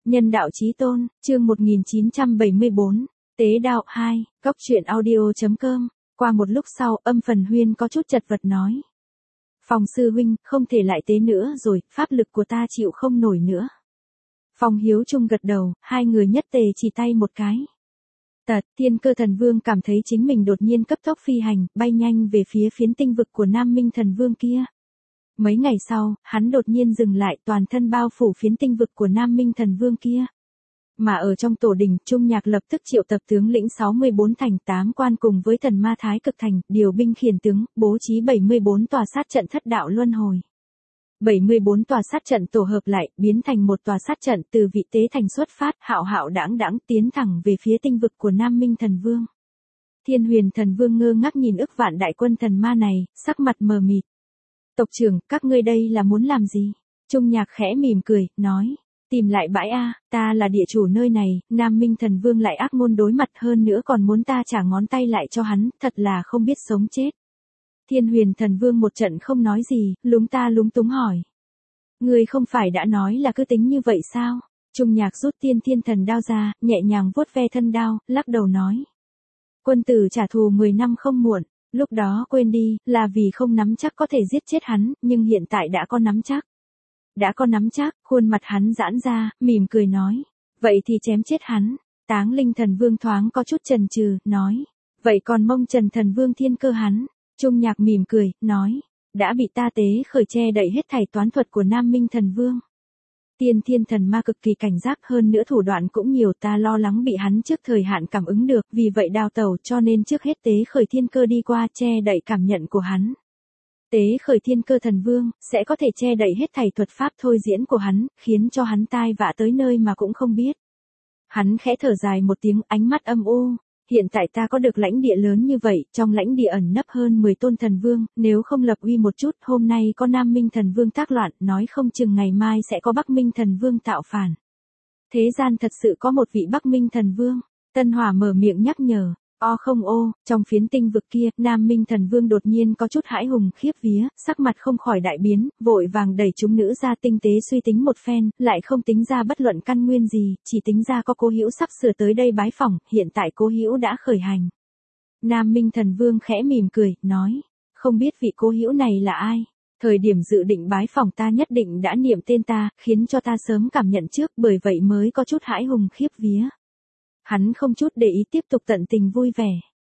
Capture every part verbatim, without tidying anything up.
Nhân đạo chí tôn, chương một nghìn chín trăm bảy mươi bốn, Tế đạo hai, Cóc truyện audio.com. Qua một lúc sau, Âm Phần Huyên có chút chật vật nói. Phong sư huynh, không thể lại tế nữa rồi, pháp lực của ta chịu không nổi nữa. Phong Hiếu Trung gật đầu, hai người nhất tề chỉ tay một cái. Tật, Thiên Cơ Thần Vương cảm thấy chính mình đột nhiên cấp tốc phi hành, bay nhanh về phía phiến tinh vực của Nam Minh Thần Vương kia. Mấy ngày sau, hắn đột nhiên dừng lại, toàn thân bao phủ phiến tinh vực của Nam Minh Thần Vương kia. Mà ở trong tổ đình, Trung Nhạc lập tức triệu tập tướng lĩnh sáu mươi bốn thành tám quan cùng với thần ma Thái Cực Thành, điều binh khiển tướng, bố trí bảy mươi bốn tòa sát trận thất đạo luân hồi. bảy mươi bốn tòa sát trận tổ hợp lại, biến thành một tòa sát trận từ vị tế thành xuất phát, hạo hạo đãng đãng tiến thẳng về phía tinh vực của Nam Minh Thần Vương. Thiên Huyền Thần Vương ngơ ngác nhìn ức vạn đại quân thần ma này, sắc mặt mờ mịt. Tộc trưởng, các ngươi đây là muốn làm gì? Trung Nhạc khẽ mỉm cười, nói. Tìm lại bãi A, ta là địa chủ nơi này, Nam Minh Thần Vương lại ác ngôn đối mặt hơn nữa còn muốn ta trả ngón tay lại cho hắn, thật là không biết sống chết. Thiên Huyền Thần Vương một trận không nói gì, lúng ta lúng túng hỏi. Ngươi không phải đã nói là cứ tính như vậy sao? Trung Nhạc rút tiên thiên thần đao ra, nhẹ nhàng vuốt ve thân đao, lắc đầu nói. Quân tử trả thù mười năm không muộn, lúc đó quên đi, là vì không nắm chắc có thể giết chết hắn, nhưng hiện tại đã có nắm chắc. Đã có nắm chắc, khuôn mặt hắn giãn ra, mỉm cười nói. Vậy thì chém chết hắn. Táng Linh Thần Vương thoáng có chút chần chừ, nói. Vậy còn Mông Trần Thần Vương Thiên Cơ hắn? Trung Nhạc mỉm cười, nói. Đã bị ta tế khởi che đậy hết thảy toán thuật của Nam Minh Thần Vương. Tiên thiên thần ma cực kỳ cảnh giác, hơn nữa thủ đoạn cũng nhiều, ta lo lắng bị hắn trước thời hạn cảm ứng được, vì vậy đào tẩu, cho nên trước hết tế khởi Thiên Cơ đi qua che đậy cảm nhận của hắn. Tế khởi Thiên Cơ Thần Vương, sẽ có thể che đậy hết thảy thuật pháp thôi diễn của hắn, khiến cho hắn tai vạ tới nơi mà cũng không biết. Hắn khẽ thở dài một tiếng, ánh mắt âm u. Hiện tại ta có được lãnh địa lớn như vậy, trong lãnh địa ẩn nấp hơn mười tôn thần vương, nếu không lập uy một chút, hôm nay có Nam Minh Thần Vương tác loạn, nói không chừng ngày mai sẽ có Bắc Minh Thần Vương tạo phản. Thế gian thật sự có một vị Bắc Minh Thần Vương. Tân Hỏa mở miệng nhắc nhở. O không ô, trong phiến tinh vực kia, Nam Minh Thần Vương đột nhiên có chút hãi hùng khiếp vía, sắc mặt không khỏi đại biến, vội vàng đẩy chúng nữ ra tinh tế suy tính một phen, lại không tính ra bất luận căn nguyên gì, chỉ tính ra có Cố Hữu sắp sửa tới đây bái phỏng, hiện tại Cố Hữu đã khởi hành. Nam Minh Thần Vương khẽ mỉm cười, nói, không biết vị Cố Hữu này là ai? Thời điểm dự định bái phỏng ta nhất định đã niệm tên ta, khiến cho ta sớm cảm nhận trước, bởi vậy mới có chút hãi hùng khiếp vía. Hắn không chút để ý tiếp tục tận tình vui vẻ.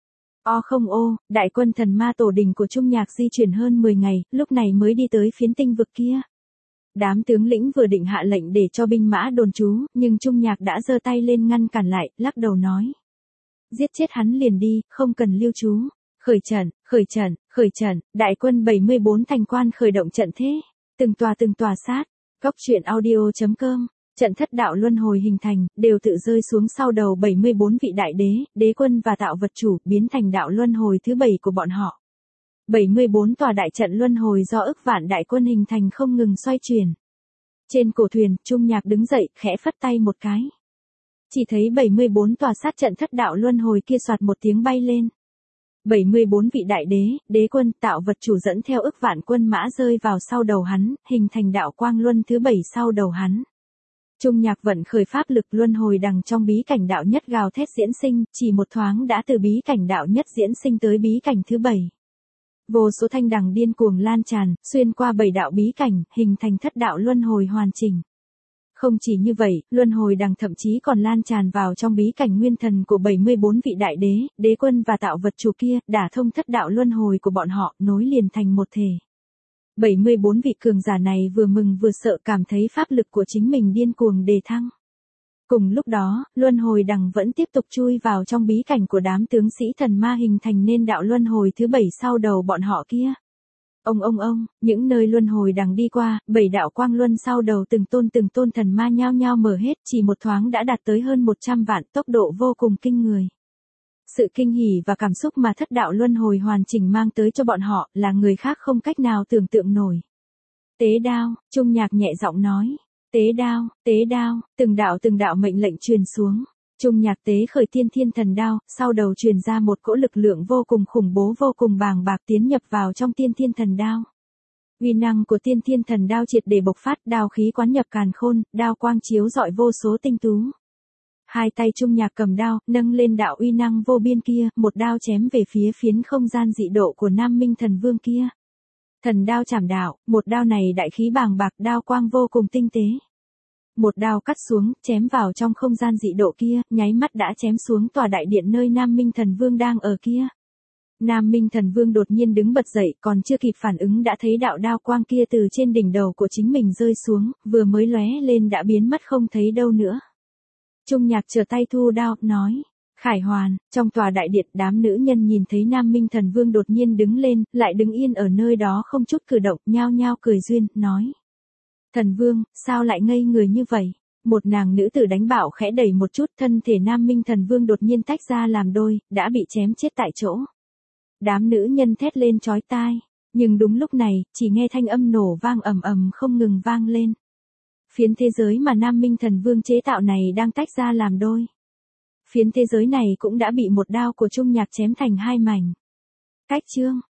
O không ô, đại quân thần ma tổ đình của Trung Nhạc di chuyển hơn mười ngày, lúc này mới đi tới phiến tinh vực kia. Đám tướng lĩnh vừa định hạ lệnh để cho binh mã đồn trú, nhưng Trung Nhạc đã giơ tay lên ngăn cản lại, lắc đầu nói. Giết chết hắn liền đi, không cần lưu trú. Khởi trận, khởi trận, khởi trận, đại quân bảy mươi bốn thành quan khởi động trận thế. Từng tòa từng tòa sát. Cóc truyện audio.com. Trận thất đạo luân hồi hình thành, đều tự rơi xuống sau đầu bảy mươi bốn vị đại đế, đế quân và tạo vật chủ, biến thành đạo luân hồi thứ bảy của bọn họ. bảy mươi bốn tòa đại trận luân hồi do ức vạn đại quân hình thành không ngừng xoay chuyển. Trên cổ thuyền, Trung Nhạc đứng dậy, khẽ phất tay một cái. Chỉ thấy bảy mươi bốn tòa sát trận thất đạo luân hồi kia soạt một tiếng bay lên. bảy mươi bốn vị đại đế, đế quân, tạo vật chủ dẫn theo ức vạn quân mã rơi vào sau đầu hắn, hình thành đạo quang luân thứ bảy sau đầu hắn. Trung Nhạc vận khởi pháp lực luân hồi đằng trong bí cảnh đạo nhất gào thét diễn sinh, chỉ một thoáng đã từ bí cảnh đạo nhất diễn sinh tới bí cảnh thứ bảy. Vô số thanh đằng điên cuồng lan tràn, xuyên qua bảy đạo bí cảnh, hình thành thất đạo luân hồi hoàn chỉnh. Không chỉ như vậy, luân hồi đằng thậm chí còn lan tràn vào trong bí cảnh nguyên thần của bảy mươi bốn vị đại đế, đế quân và tạo vật chủ kia, đả thông thất đạo luân hồi của bọn họ, nối liền thành một thể. bảy mươi bốn vị cường giả này vừa mừng vừa sợ, cảm thấy pháp lực của chính mình điên cuồng đề thăng. Cùng lúc đó, luân hồi đằng vẫn tiếp tục chui vào trong bí cảnh của đám tướng sĩ thần ma hình thành nên đạo luân hồi thứ bảy sau đầu bọn họ kia. Ông ông ông, những nơi luân hồi đằng đi qua, bảy đạo quang luân sau đầu từng tôn từng tôn thần ma nhao nhao mở hết, chỉ một thoáng đã đạt tới hơn một trăm vạn, tốc độ vô cùng kinh người. Sự kinh hỉ và cảm xúc mà thất đạo luân hồi hoàn chỉnh mang tới cho bọn họ là người khác không cách nào tưởng tượng nổi. Tế đao, Trung Nhạc nhẹ giọng nói. Tế đao, tế đao, từng đạo từng đạo mệnh lệnh truyền xuống. Trung Nhạc tế khởi thiên thiên thần đao, sau đầu truyền ra một cỗ lực lượng vô cùng khủng bố vô cùng bàng bạc tiến nhập vào trong tiên thiên thần đao. Uy năng của tiên thiên thần đao triệt để bộc phát, đao khí quán nhập càn khôn, đao quang chiếu rọi vô số tinh tú. Hai tay Trung Nhạc cầm đao, nâng lên đạo uy năng vô biên kia, một đao chém về phía phiến không gian dị độ của Nam Minh Thần Vương kia. Thần đao chảm đạo, một đao này đại khí bàng bạc, đao quang vô cùng tinh tế. Một đao cắt xuống, chém vào trong không gian dị độ kia, nháy mắt đã chém xuống tòa đại điện nơi Nam Minh Thần Vương đang ở kia. Nam Minh Thần Vương đột nhiên đứng bật dậy, còn chưa kịp phản ứng đã thấy đạo đao quang kia từ trên đỉnh đầu của chính mình rơi xuống, vừa mới lóe lên đã biến mất không thấy đâu nữa. Trung Nhạc trở tay thu đao, nói, Khải Hoàn. Trong tòa đại điện, đám nữ nhân nhìn thấy Nam Minh Thần Vương đột nhiên đứng lên, lại đứng yên ở nơi đó không chút cử động, nhao nhao cười duyên, nói. Thần Vương, sao lại ngây người như vậy? Một nàng nữ tử đánh bạo khẽ đẩy một chút, thân thể Nam Minh Thần Vương đột nhiên tách ra làm đôi, đã bị chém chết tại chỗ. Đám nữ nhân thét lên chói tai, nhưng đúng lúc này, chỉ nghe thanh âm nổ vang ầm ầm không ngừng vang lên. Phiến thế giới mà Nam Minh Thần Vương chế tạo này đang tách ra làm đôi. Phiến thế giới này cũng đã bị một đao của Trung Nhạc chém thành hai mảnh. Cách chương